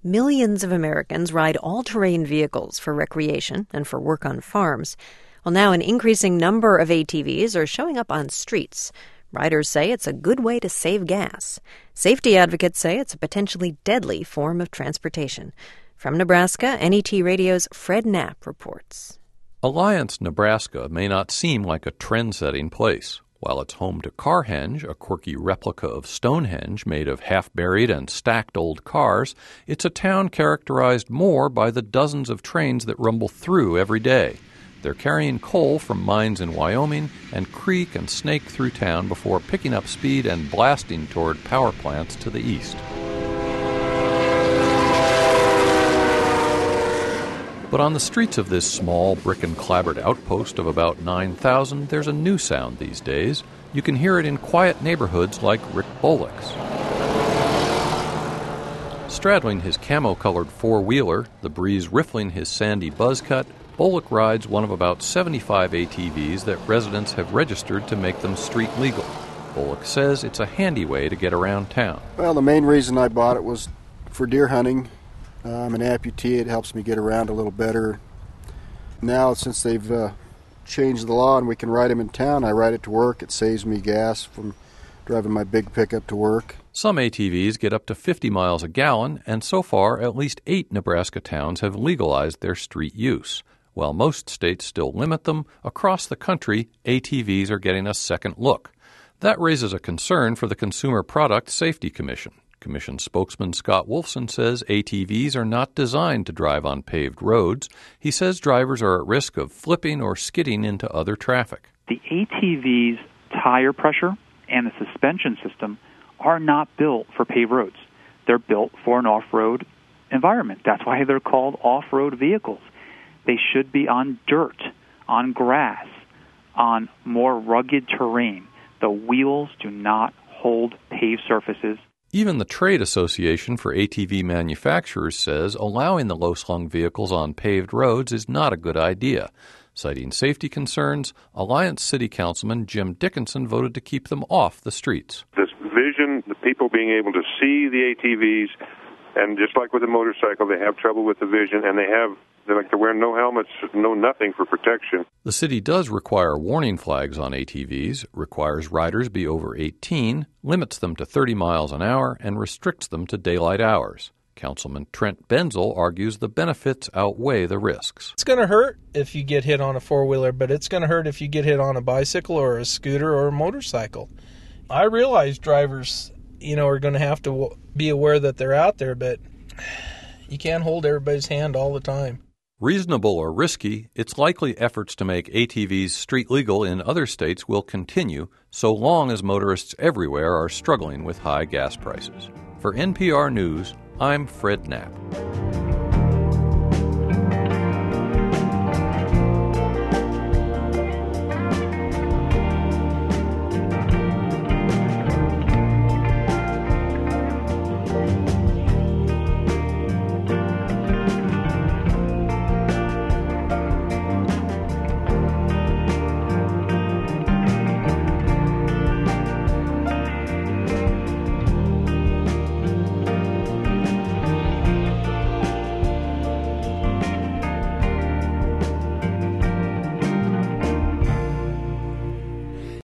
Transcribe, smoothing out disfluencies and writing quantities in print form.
Millions of Americans ride all-terrain vehicles for recreation and for work on farms. Well, now an increasing number of ATVs are showing up on streets. Riders say it's a good way to save gas. Safety advocates say it's a potentially deadly form of transportation. From Nebraska, NET Radio's Fred Knapp reports. Alliance, Nebraska may not seem like a trend-setting place. While it's home to Carhenge, a quirky replica of Stonehenge made of half-buried and stacked old cars, it's a town characterized more by the dozens of trains that rumble through every day. They're carrying coal from mines in Wyoming and creak and snake through town before picking up speed and blasting toward power plants to the east. But on the streets of this small brick-and-clapboard outpost of about 9,000, there's a new sound these days. You can hear it in quiet neighborhoods like Rick Bullock's. Straddling his camo-colored four-wheeler, the breeze riffling his sandy buzz cut, Bullock rides one of about 75 ATVs that residents have registered to make them street legal. Bullock says it's a handy way to get around town. Well, the main reason I bought it was for deer hunting. I'm an amputee. It helps me get around a little better. Now, since they've changed the law and we can ride them in town, I ride it to work. It saves me gas from driving my big pickup to work. Some ATVs get up to 50 miles a gallon, and so far, at least 8 Nebraska towns have legalized their street use. While most states still limit them, across the country, ATVs are getting a second look. That raises a concern for the Consumer Product Safety Commission. Commission spokesman Scott Wolfson says ATVs are not designed to drive on paved roads. He says drivers are at risk of flipping or skidding into other traffic. The ATV's tire pressure and the suspension system are not built for paved roads. They're built for an off-road environment. That's why they're called off-road vehicles. They should be on dirt, on grass, on more rugged terrain. The wheels do not hold paved surfaces. Even the Trade Association for ATV Manufacturers says allowing the low-slung vehicles on paved roads is not a good idea. Citing safety concerns, Alliance City Councilman Jim Dickinson voted to keep them off the streets. This vision, the people being able to see the ATVs, and just like with a motorcycle, they have trouble with the vision, and they're wearing no helmets, no nothing for protection. The city does require warning flags on ATVs, requires riders be over 18, limits them to 30 miles an hour, and restricts them to daylight hours. Councilman Trent Benzel argues the benefits outweigh the risks. It's going to hurt if you get hit on a four-wheeler, but it's going to hurt if you get hit on a bicycle or a scooter or a motorcycle. I realize drivers, are going to have to be aware that they're out there, but you can't hold everybody's hand all the time. Reasonable or risky, it's likely efforts to make ATVs street legal in other states will continue so long as motorists everywhere are struggling with high gas prices. For NPR News, I'm Fred Knapp.